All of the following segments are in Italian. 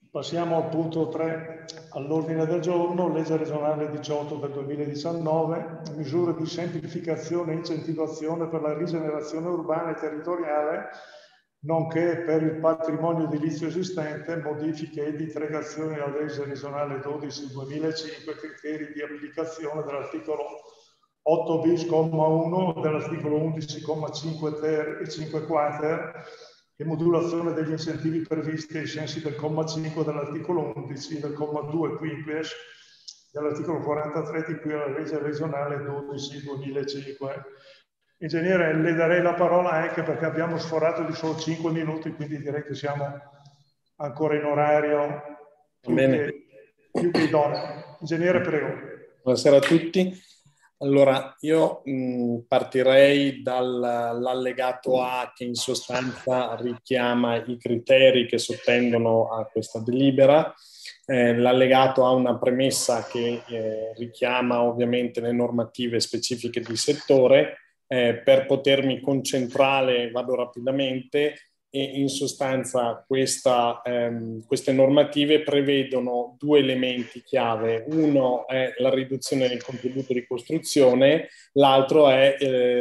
Passiamo al punto 3 all'ordine del giorno, legge regionale 18 del 2019, misure di semplificazione e incentivazione per la rigenerazione urbana e territoriale, nonché per il patrimonio edilizio esistente, modifiche ed integrazioni alla legge regionale 12/2005, criteri di applicazione dell'articolo 8 bis, comma 1, dell'articolo 11, comma 5 ter e 5 quater, e modulazione degli incentivi previsti ai sensi del comma 5 dell'articolo 11 e del comma 2 quinquies dell'articolo 43 di cui alla legge regionale 12/2005. Ingegnere, le darei la parola anche perché abbiamo sforato di solo 5 minuti, quindi direi che siamo ancora in orario più che idoneo. Ingegnere, prego. Buonasera a tutti. Allora, io partirei dall'allegato A, che in sostanza richiama i criteri che sottendono a questa delibera. L'allegato ha una premessa che richiama ovviamente le normative specifiche di settore. Per potermi concentrare vado rapidamente. E in sostanza queste normative prevedono due elementi chiave. Uno è la riduzione del contributo di costruzione, l'altro è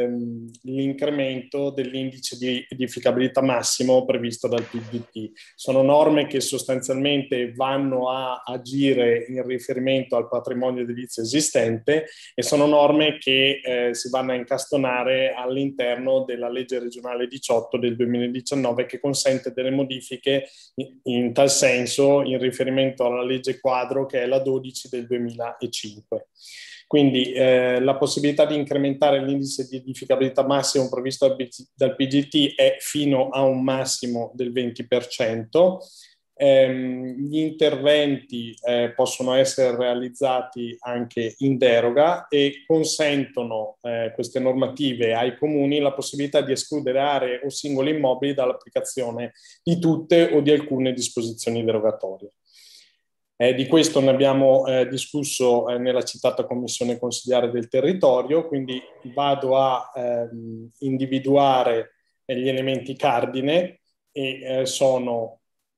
l'incremento dell'indice di edificabilità massimo previsto dal PGT. Sono norme che sostanzialmente vanno a agire in riferimento al patrimonio edilizio esistente e sono norme che si vanno a incastonare all'interno della legge regionale 18 del 2019, che consente delle modifiche in tal senso in riferimento alla legge quadro, che è la 12 del 2005. Quindi la possibilità di incrementare l'indice di edificabilità massimo previsto dal PGT è fino a un massimo del 20%. Gli interventi possono essere realizzati anche in deroga e consentono queste normative ai comuni la possibilità di escludere aree o singoli immobili dall'applicazione di tutte o di alcune disposizioni derogatorie. Di questo ne abbiamo discusso nella citata Commissione Consigliare del Territorio, quindi vado a individuare gli elementi cardine e sono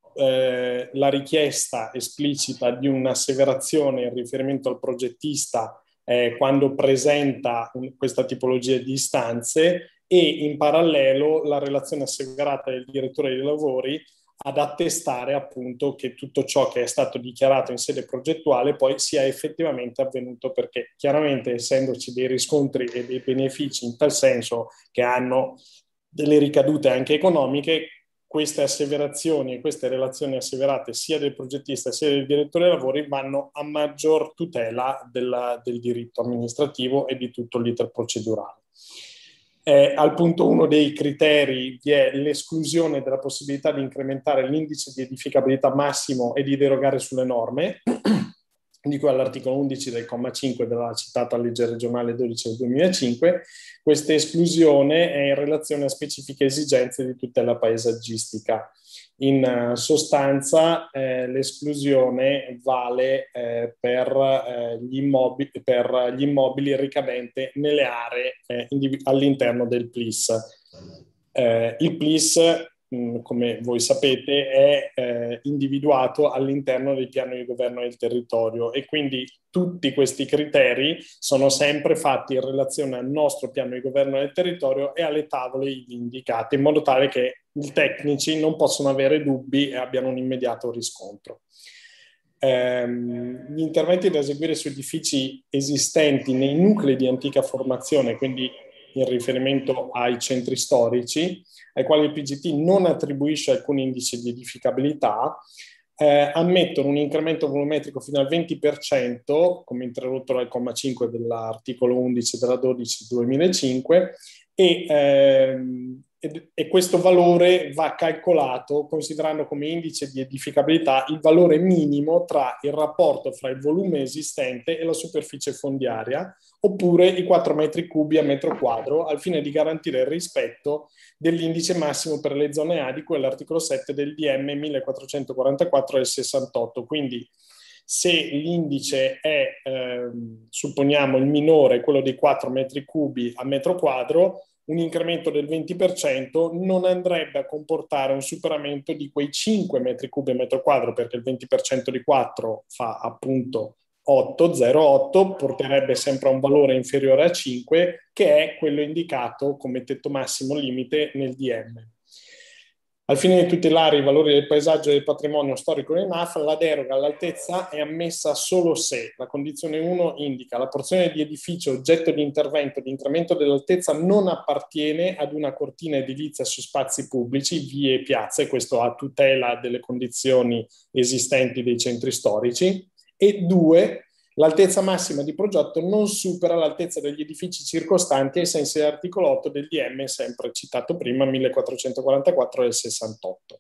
la richiesta esplicita di un'asseverazione in riferimento al progettista quando presenta questa tipologia di istanze, e in parallelo la relazione asseverata del direttore dei lavori ad attestare appunto che tutto ciò che è stato dichiarato in sede progettuale poi sia effettivamente avvenuto, perché chiaramente essendoci dei riscontri e dei benefici in tal senso che hanno delle ricadute anche economiche, queste asseverazioni e queste relazioni asseverate sia del progettista sia del direttore dei lavori vanno a maggior tutela del diritto amministrativo e di tutto l'iter procedurale. Al punto 1 dei criteri vi è l'esclusione della possibilità di incrementare l'indice di edificabilità massimo e di derogare sulle norme, di cui all'articolo 11 del comma 5 della citata legge regionale 12 del 2005. Questa esclusione è in relazione a specifiche esigenze di tutela paesaggistica. In sostanza l'esclusione vale per gli immobili ricadenti nelle aree all'interno del PLIS. Il PLIS, come voi sapete, è individuato all'interno del piano di governo del territorio, e quindi tutti questi criteri sono sempre fatti in relazione al nostro piano di governo del territorio e alle tavole indicate, in modo tale che i tecnici non possono avere dubbi e abbiano un immediato riscontro. Gli interventi da eseguire su edifici esistenti nei nuclei di antica formazione, quindi in riferimento ai centri storici, ai quali il PGT non attribuisce alcun indice di edificabilità, ammettono un incremento volumetrico fino al 20%, come introdotto dal comma 5 dell'articolo 11 della 12 2005, e questo valore va calcolato considerando come indice di edificabilità il valore minimo tra il rapporto fra il volume esistente e la superficie fondiaria, oppure i 4 metri cubi a metro quadro, al fine di garantire il rispetto dell'indice massimo per le zone A di cui all'articolo 7 del DM 1444 del 68. Quindi se l'indice è, supponiamo, il minore, quello dei 4 metri cubi a metro quadro, un incremento del 20% non andrebbe a comportare un superamento di quei 5 metri cubi a metro quadro, perché il 20% di 4 fa appunto 8,08, porterebbe sempre a un valore inferiore a 5, che è quello indicato come tetto massimo limite nel DM. Al fine di tutelare i valori del paesaggio e del patrimonio storico del NAF, la deroga all'altezza è ammessa solo se la condizione 1 indica la porzione di edificio oggetto di intervento di incremento dell'altezza non appartiene ad una cortina edilizia su spazi pubblici, vie e piazze, questo a tutela delle condizioni esistenti dei centri storici, e 2, l'altezza massima di progetto non supera l'altezza degli edifici circostanti ai sensi dell'articolo 8 del DM, sempre citato prima, 1444 del 68.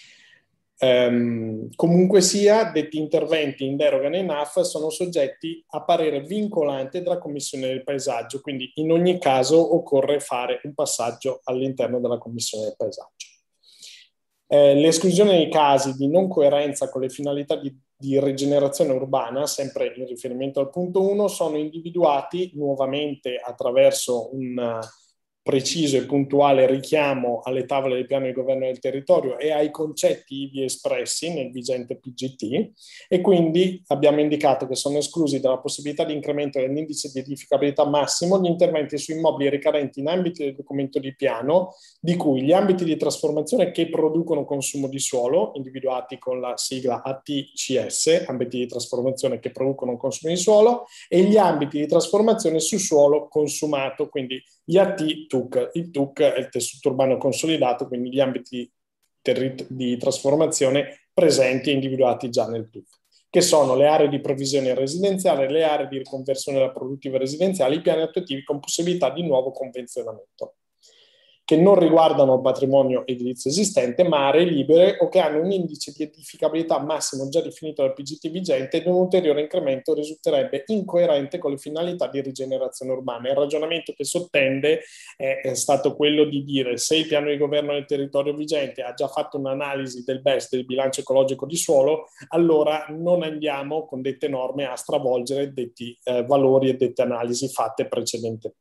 Comunque sia, detti interventi in deroga nei NAF sono soggetti a parere vincolante della Commissione del Paesaggio, quindi in ogni caso occorre fare un passaggio all'interno della Commissione del Paesaggio. L'esclusione nei casi di non coerenza con le finalità di rigenerazione urbana, sempre in riferimento al punto 1, sono individuati nuovamente attraverso un preciso e puntuale richiamo alle tavole del piano di governo del territorio e ai concetti ivi espressi nel vigente PGT, e quindi abbiamo indicato che sono esclusi dalla possibilità di incremento dell'indice di edificabilità massimo gli interventi su immobili ricadenti in ambiti del documento di piano, di cui gli ambiti di trasformazione che producono consumo di suolo, individuati con la sigla ATCS, ambiti di trasformazione che producono consumo di suolo, e gli ambiti di trasformazione su suolo consumato, quindi gli AT-TUC. Il TUC è il tessuto urbano consolidato, quindi gli ambiti di trasformazione presenti e individuati già nel TUC, che sono le aree di provvisione residenziale, le aree di riconversione della produttiva residenziale, i piani attuativi con possibilità di nuovo convenzionamento, che non riguardano il patrimonio edilizio esistente, ma aree libere o che hanno un indice di edificabilità massimo già definito dal PGT vigente, ed un ulteriore incremento risulterebbe incoerente con le finalità di rigenerazione urbana. Il ragionamento che sottende è stato quello di dire: se il piano di governo del territorio vigente ha già fatto un'analisi del BES, del bilancio ecologico di suolo, allora non andiamo con dette norme a stravolgere detti valori e dette analisi fatte precedentemente,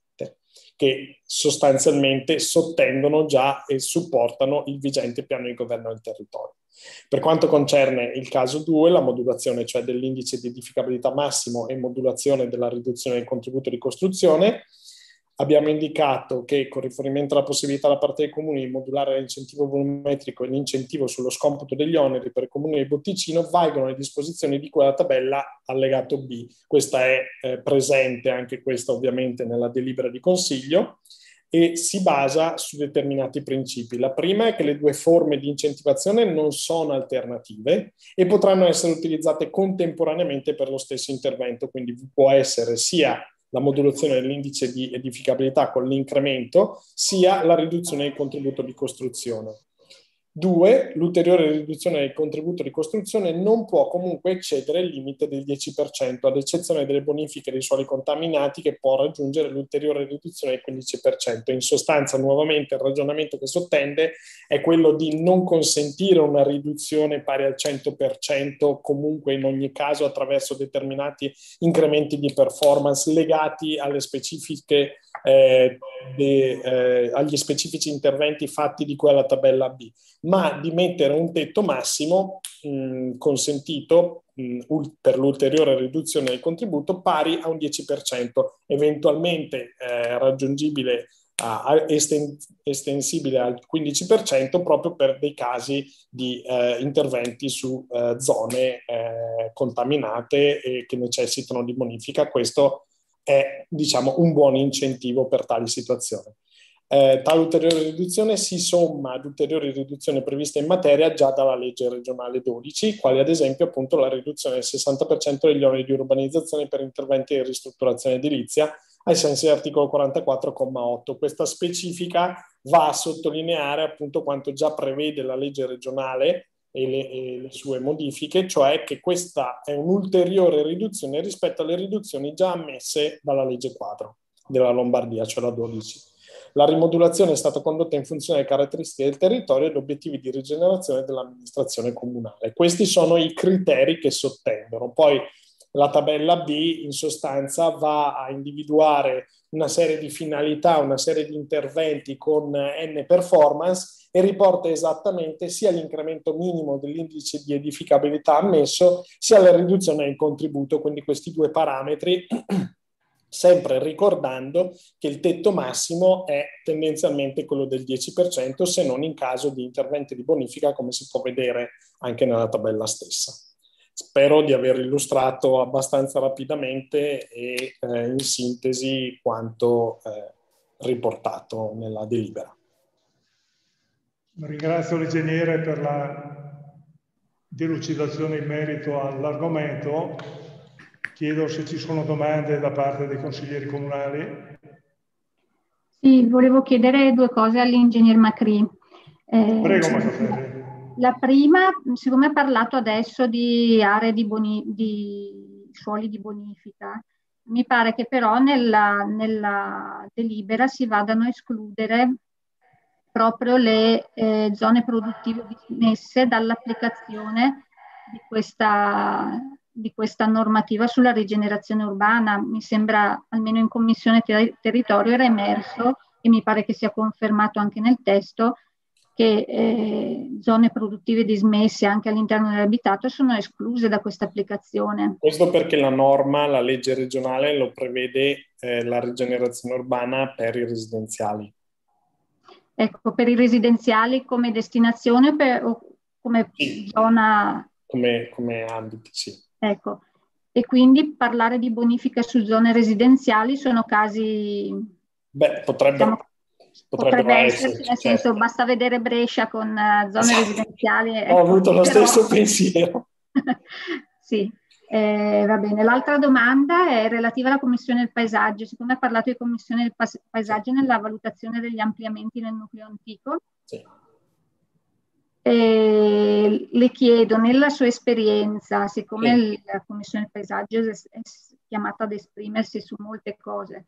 che sostanzialmente sottendono già e supportano il vigente piano di governo del territorio. Per quanto concerne il caso 2, la modulazione, cioè dell'indice di edificabilità massimo e modulazione della riduzione del contributo di costruzione, abbiamo indicato che con riferimento alla possibilità da parte dei comuni di modulare l'incentivo volumetrico e l'incentivo sullo scomputo degli oneri per i comuni di Botticino valgono le disposizioni di quella tabella allegato B. Questa è presente anche questa ovviamente nella delibera di consiglio e si basa su determinati principi. La prima è che le due forme di incentivazione non sono alternative e potranno essere utilizzate contemporaneamente per lo stesso intervento, quindi può essere sia la modulazione dell'indice di edificabilità con l'incremento, sia la riduzione del contributo di costruzione. 2. L'ulteriore riduzione del contributo di costruzione non può comunque eccedere il limite del 10%, ad eccezione delle bonifiche dei suoli contaminati, che può raggiungere l'ulteriore riduzione del 15%. In sostanza, nuovamente, il ragionamento che sottende è quello di non consentire una riduzione pari al 100%, comunque in ogni caso attraverso determinati incrementi di performance legati alle specifiche agli specifici interventi fatti di quella tabella B, ma di mettere un tetto massimo consentito per l'ulteriore riduzione del contributo pari a un 10%, eventualmente raggiungibile estensibile al 15% proprio per dei casi di interventi su zone contaminate e che necessitano di bonifica. Questo è, diciamo, un buon incentivo per tali situazioni. Tale ulteriore riduzione si somma ad ulteriori riduzioni previste in materia già dalla legge regionale 12, quali ad esempio appunto la riduzione del 60% degli oneri di urbanizzazione per interventi di ristrutturazione edilizia ai sensi dell'articolo 44,8. Questa specifica va a sottolineare appunto quanto già prevede la legge regionale e le sue modifiche, cioè che questa è un'ulteriore riduzione rispetto alle riduzioni già ammesse dalla legge quadro della Lombardia, cioè la 12. La rimodulazione è stata condotta in funzione delle caratteristiche del territorio e degli obiettivi di rigenerazione dell'amministrazione comunale. Questi sono i criteri che sottendono. Poi la tabella B in sostanza va a individuare una serie di finalità, una serie di interventi con N performance e riporta esattamente sia l'incremento minimo dell'indice di edificabilità ammesso, sia la riduzione del contributo, quindi questi due parametri, sempre ricordando che il tetto massimo è tendenzialmente quello del 10%, se non in caso di interventi di bonifica, come si può vedere anche nella tabella stessa. Spero di aver illustrato abbastanza rapidamente e in sintesi quanto riportato nella delibera. Ringrazio l'ingegnere per la delucidazione in merito all'argomento. Chiedo se ci sono domande da parte dei consiglieri comunali. Sì, volevo chiedere due cose all'ingegner Macri. Prego, Macafelli. La prima, siccome ha parlato adesso di aree di suoli di bonifica, mi pare che però nella delibera si vadano a escludere proprio le zone produttive dismesse dall'applicazione di questa normativa sulla rigenerazione urbana. Mi sembra, almeno in Commissione Territorio, era emerso, e mi pare che sia confermato anche nel testo, che zone produttive dismesse anche all'interno dell'abitato sono escluse da questa applicazione. Questo perché la norma, la legge regionale, lo prevede la rigenerazione urbana per i residenziali. Ecco, per i residenziali come destinazione o come zona? Come ambiti, sì. Ecco, e quindi parlare di bonifica su zone residenziali sono casi... Beh, potrebbero esserci, nel senso, certo. Basta vedere Brescia con zone residenziali. Ecco, ho avuto lo stesso pensiero. Sì, va bene. L'altra domanda è relativa alla Commissione del Paesaggio. Siccome ha parlato di Commissione del Paesaggio nella valutazione degli ampliamenti nel nucleo antico, sì. Le chiedo, nella sua esperienza, siccome sì, la Commissione del Paesaggio è chiamata ad esprimersi su molte cose,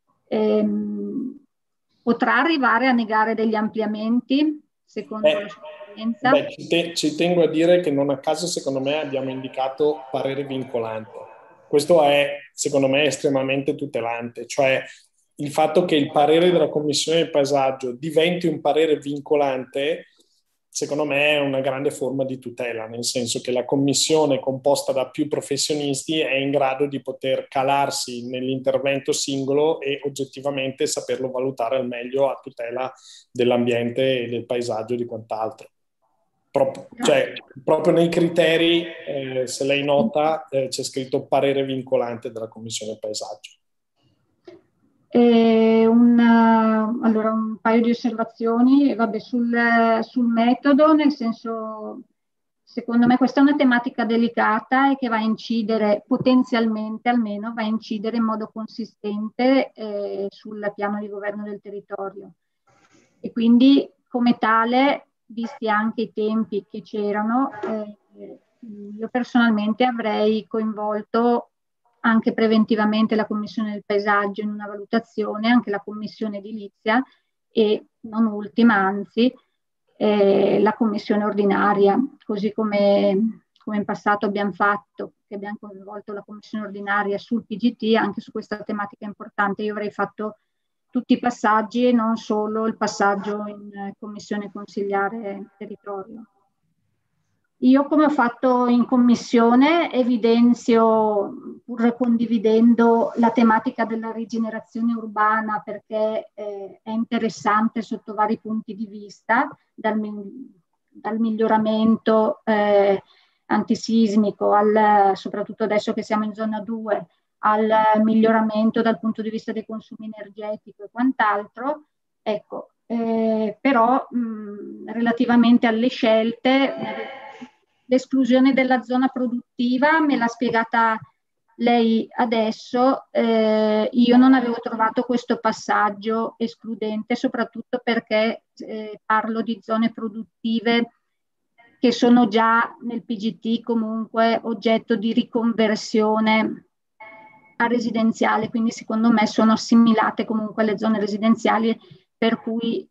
potrà arrivare a negare degli ampliamenti secondo la sua esperienza? Ci tengo a dire che non a caso, secondo me, abbiamo indicato parere vincolante. Questo è, secondo me, estremamente tutelante, cioè il fatto che il parere della Commissione del Paesaggio diventi un parere vincolante, secondo me è una grande forma di tutela, nel senso che la commissione composta da più professionisti è in grado di poter calarsi nell'intervento singolo e oggettivamente saperlo valutare al meglio a tutela dell'ambiente e del paesaggio e di quant'altro. Proprio nei criteri, se lei nota, c'è scritto parere vincolante della Commissione Paesaggio. Allora, un paio di osservazioni. Vabbè, sul metodo, nel senso, secondo me questa è una tematica delicata e che va a incidere, potenzialmente almeno, va a incidere in modo consistente sul piano di governo del territorio. E quindi, come tale, visti anche i tempi che c'erano, io personalmente avrei coinvolto anche preventivamente la Commissione del Paesaggio in una valutazione, anche la Commissione Edilizia e non ultima, anzi, la Commissione ordinaria, così come in passato abbiamo fatto, che abbiamo coinvolto la Commissione ordinaria sul PGT, anche su questa tematica importante. Io avrei fatto tutti i passaggi e non solo il passaggio in Commissione Consigliare Territorio. Io, come ho fatto in commissione, evidenzio, pur condividendo la tematica della rigenerazione urbana, perché è interessante sotto vari punti di vista, dal miglioramento antisismico, soprattutto adesso che siamo in zona 2, al miglioramento dal punto di vista dei consumi energetici e quant'altro. Ecco, però relativamente alle scelte, l'esclusione della zona produttiva me l'ha spiegata lei adesso, io non avevo trovato questo passaggio escludente, soprattutto perché parlo di zone produttive che sono già nel PGT comunque oggetto di riconversione a residenziale, quindi secondo me sono assimilate comunque alle zone residenziali, per cui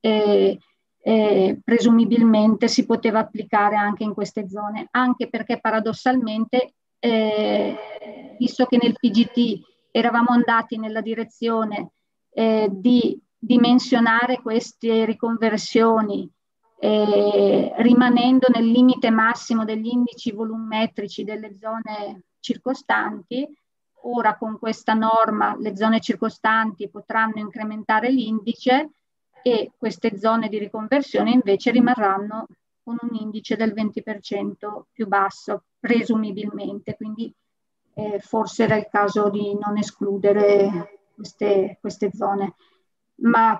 presumibilmente si poteva applicare anche in queste zone, anche perché paradossalmente, visto che nel PGT eravamo andati nella direzione di dimensionare queste riconversioni rimanendo nel limite massimo degli indici volumetrici delle zone circostanti. Ora con questa norma le zone circostanti potranno incrementare l'indice e queste zone di riconversione invece rimarranno con un indice del 20% più basso, presumibilmente. Quindi forse era il caso di non escludere queste zone. Ma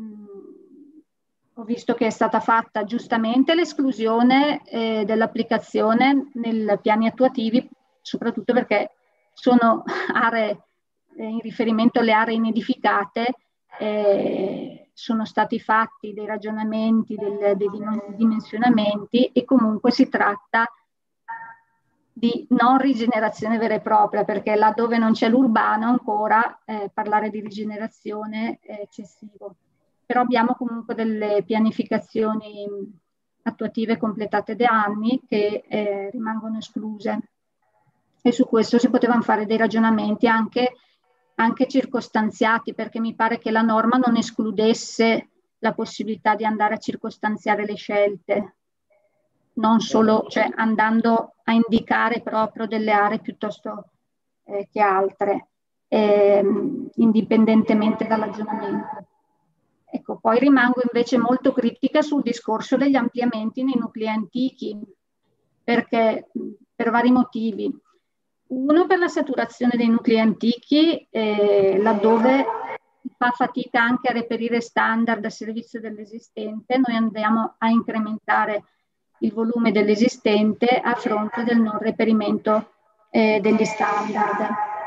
ho visto che è stata fatta giustamente l'esclusione dell'applicazione nei piani attuativi, soprattutto perché sono aree, in riferimento alle aree inedificate, sono stati fatti dei ragionamenti, dei dimensionamenti, e comunque si tratta di non rigenerazione vera e propria, perché laddove non c'è l'urbano ancora parlare di rigenerazione è eccessivo. Però abbiamo comunque delle pianificazioni attuative completate da anni che rimangono escluse, e su questo si potevano fare dei ragionamenti anche circostanziati, perché mi pare che la norma non escludesse la possibilità di andare a circostanziare le scelte, non solo, cioè andando a indicare proprio delle aree piuttosto che altre, indipendentemente dal ragionamento. Ecco, poi rimango invece molto critica sul discorso degli ampliamenti nei nuclei antichi, perché per vari motivi. Uno, per la saturazione dei nuclei antichi, laddove fa fatica anche a reperire standard a servizio dell'esistente, noi andiamo a incrementare il volume dell'esistente a fronte del non reperimento degli standard.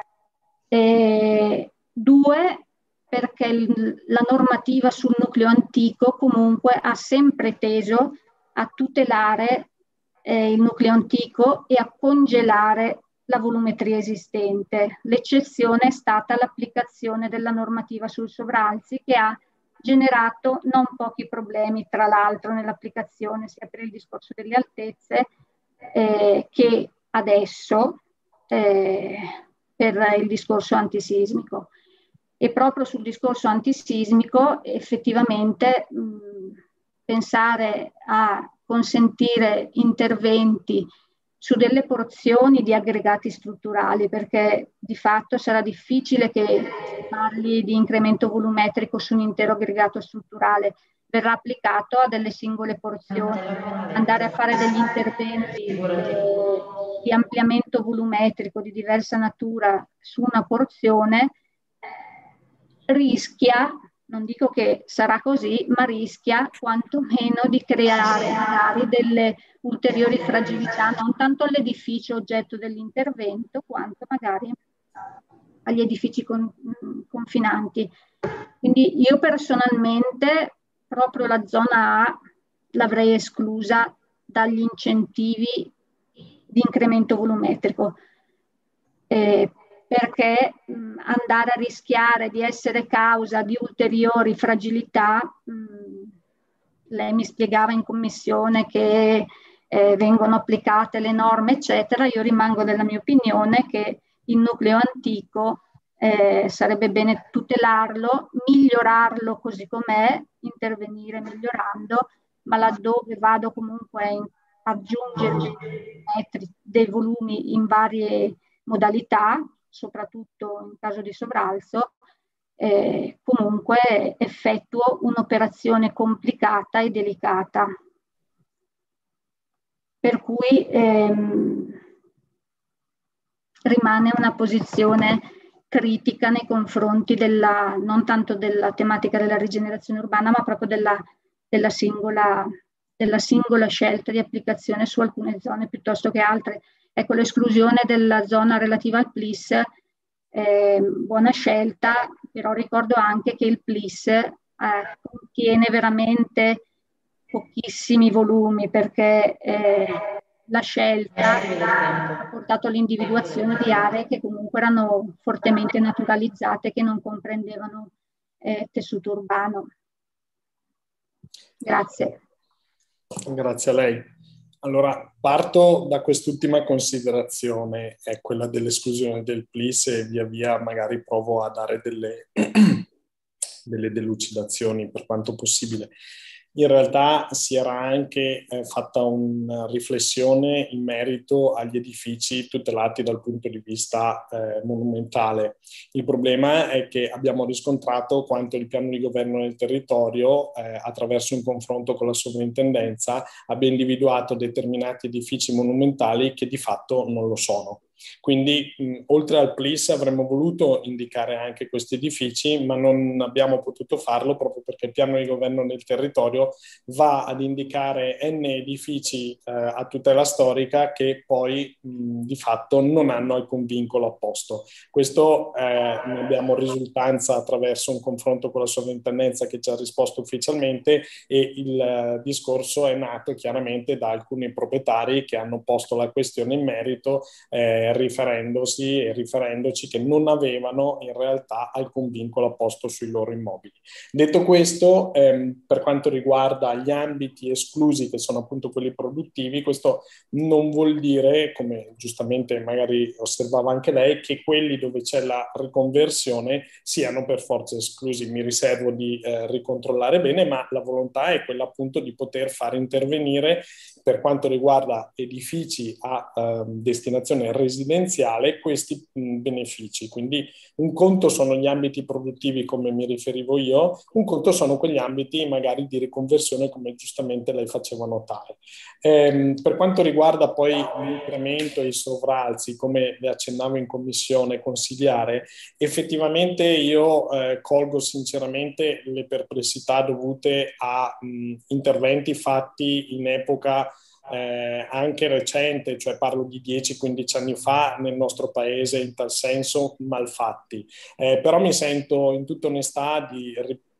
Due, perché la normativa sul nucleo antico comunque ha sempre teso a tutelare il nucleo antico e a congelare la volumetria esistente. L'eccezione è stata l'applicazione della normativa sul sovralzi, che ha generato non pochi problemi, tra l'altro, nell'applicazione sia per il discorso delle altezze che adesso per il discorso antisismico. E proprio sul discorso antisismico effettivamente pensare a consentire interventi su delle porzioni di aggregati strutturali, perché di fatto sarà difficile che parli di incremento volumetrico su un intero aggregato strutturale, verrà applicato a delle singole porzioni. Andare a fare degli interventi di ampliamento volumetrico di diversa natura su una porzione rischia, non dico che sarà così, ma rischia quantomeno di creare magari delle ulteriori fragilità, non tanto all'edificio oggetto dell'intervento, quanto magari agli edifici confinanti. Quindi io personalmente proprio la zona A l'avrei esclusa dagli incentivi di incremento volumetrico. Perché andare a rischiare di essere causa di ulteriori fragilità, lei mi spiegava in commissione che vengono applicate le norme, eccetera. Io rimango della mia opinione che il nucleo antico sarebbe bene tutelarlo, migliorarlo così com'è, intervenire migliorando, ma laddove vado comunque a aggiungere dei volumi in varie modalità, soprattutto in caso di sovralzo, comunque effettuo un'operazione complicata e delicata. Per cui rimane una posizione critica nei confronti non tanto della tematica della rigenerazione urbana, ma proprio della singola scelta di applicazione su alcune zone piuttosto che altre. Ecco, l'esclusione della zona relativa al PLIS, buona scelta, però ricordo anche che il PLIS contiene veramente pochissimi volumi, perché la scelta ha portato all'individuazione di aree che comunque erano fortemente naturalizzate, che non comprendevano tessuto urbano. Grazie. Grazie a lei. Allora, parto da quest'ultima considerazione, è quella dell'esclusione del PLIS, e via via magari provo a dare delle delucidazioni per quanto possibile. In realtà si era anche fatta una riflessione in merito agli edifici tutelati dal punto di vista monumentale. Il problema è che abbiamo riscontrato quanto il piano di governo del territorio, attraverso un confronto con la sovrintendenza, abbia individuato determinati edifici monumentali che di fatto non lo sono. Quindi oltre al PLIS avremmo voluto indicare anche questi edifici, ma non abbiamo potuto farlo proprio perché il piano di governo del territorio va ad indicare N edifici a tutela storica che poi di fatto non hanno alcun vincolo apposto. Questo ne abbiamo risultanza attraverso un confronto con la sovrintendenza che ci ha risposto ufficialmente, e il discorso è nato chiaramente da alcuni proprietari che hanno posto la questione in merito, riferendosi e riferendoci che non avevano in realtà alcun vincolo apposto sui loro immobili. Detto questo, per quanto riguarda gli ambiti esclusi, che sono appunto quelli produttivi, questo non vuol dire, come giustamente magari osservava anche lei, che quelli dove c'è la riconversione siano per forza esclusi. Mi riservo di ricontrollare bene, ma la volontà è quella appunto di poter far intervenire, per quanto riguarda edifici a destinazione residenziale, questi benefici. Quindi un conto sono gli ambiti produttivi come mi riferivo io, un conto sono quegli ambiti magari di riconversione come giustamente lei faceva notare. Per quanto riguarda poi l'incremento e i sovralzi, come le accennavo in commissione consigliare, effettivamente io colgo sinceramente le perplessità dovute a interventi fatti in epoca anche recente, cioè parlo di 10-15 anni fa nel nostro paese, in tal senso malfatti. Però mi sento in tutta onestà di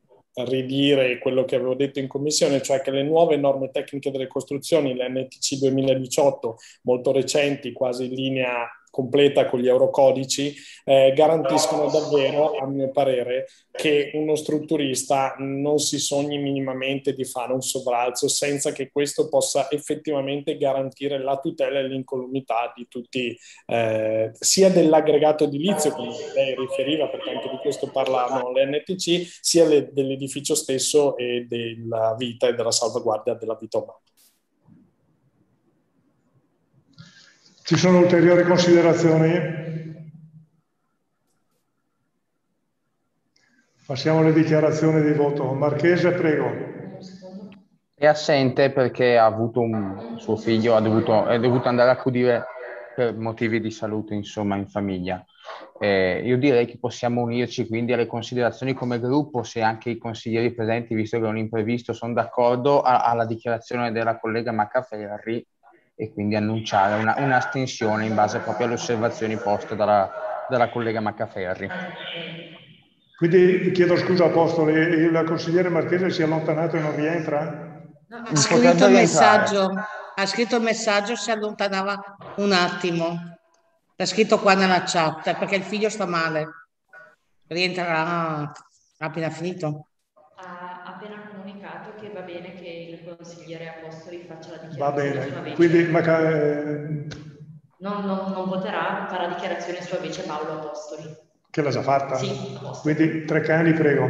ridire quello che avevo detto in commissione, cioè che le nuove norme tecniche delle costruzioni, le NTC 2018, molto recenti, quasi in linea completa con gli eurocodici, garantiscono davvero, a mio parere, che uno strutturista non si sogni minimamente di fare un sovralzo senza che questo possa effettivamente garantire la tutela e l'incolumità di tutti, sia dell'aggregato edilizio, come lei riferiva, perché anche di questo parlano le NTC, sia dell'edificio stesso e della vita e della salvaguardia della vita umana. Ci sono ulteriori considerazioni? Passiamo alle dichiarazioni di voto. Marchese, prego. È assente perché ha avuto suo figlio è dovuto andare a accudire per motivi di salute, insomma, in famiglia. Io direi che possiamo unirci quindi alle considerazioni come gruppo, se anche i consiglieri presenti, visto che è un imprevisto, sono d'accordo alla dichiarazione della collega Maccaferri, e quindi annunciare un'astensione in base proprio alle osservazioni poste dalla collega Maccaferri. Quindi chiedo scusa Apostoli, il consigliere Marchese si è allontanato e non rientra? No, ha scritto il messaggio, si allontanava un attimo. L'ha scritto qua nella chat, perché il figlio sta male. Rientrerà appena finito. Ha appena comunicato che va bene che il consigliere Apostoli faccia la Va dichiarazione bene, sua vece. quindi Non voterà, farà dichiarazione sua vece Paolo Apostoli. Che l'ha già fatta? Sì, Apostoli. Quindi Treccani, prego.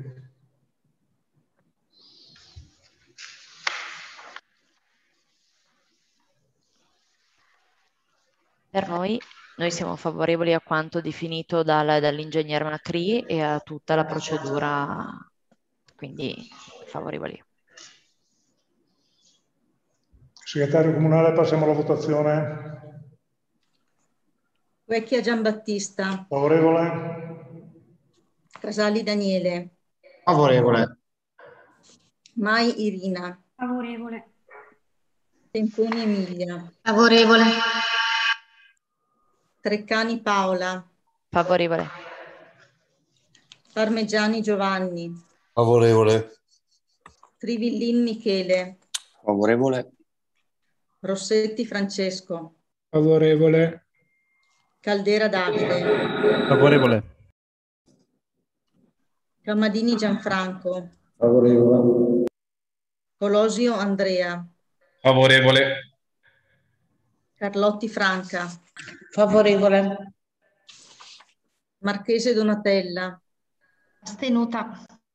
Per noi siamo favorevoli a quanto definito dall'ingegner Macri e a tutta la procedura, quindi favorevoli. Segretario comunale, passiamo alla votazione. Vecchia Giambattista. Favorevole? Casali Daniele. Favorevole. Mai Irina. Favorevole. Temponi Emilia. Favorevole. Treccani Paola. Favorevole. Parmegiani Giovanni. Favorevole. Trivillin Michele. Favorevole. Rossetti Francesco. Favorevole. Caldera Davide. Favorevole. Camadini Gianfranco. Favorevole. Colosio Andrea. Favorevole. Carlotti Franca. Favorevole. Marchese Donatella. Astenuta.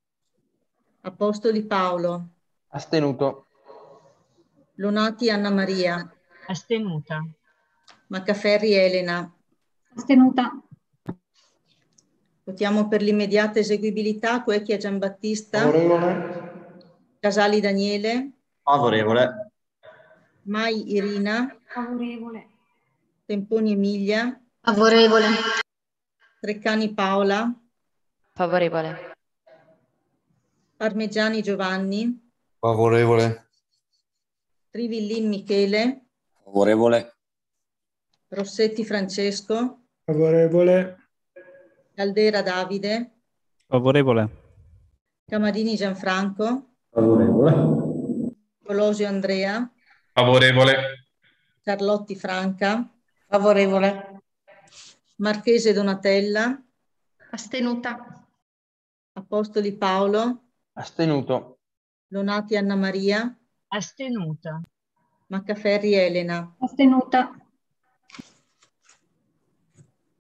Apostoli Paolo, Astenuto. Lonati Anna Maria, Astenuta. Maccaferri Elena. Astenuta. Votiamo per l'immediata eseguibilità Cuecchia Giambattista, Favorevole. Casali Daniele, Favorevole. Mai Irina, Favorevole. Temponi Emilia, Favorevole. Treccani Paola, Favorevole. Parmigiani Giovanni, Favorevole. Trivillin Michele, Favorevole. Rossetti Francesco, Favorevole. Caldera Davide, Favorevole. Camadini Gianfranco, Favorevole. Colosio Andrea, Favorevole. Carlotti Franca, Favorevole. Marchese Donatella, Astenuta. Apostoli Paolo, Astenuto. Lonati Anna Maria, Astenuta. Maccaferri Elena. Astenuta.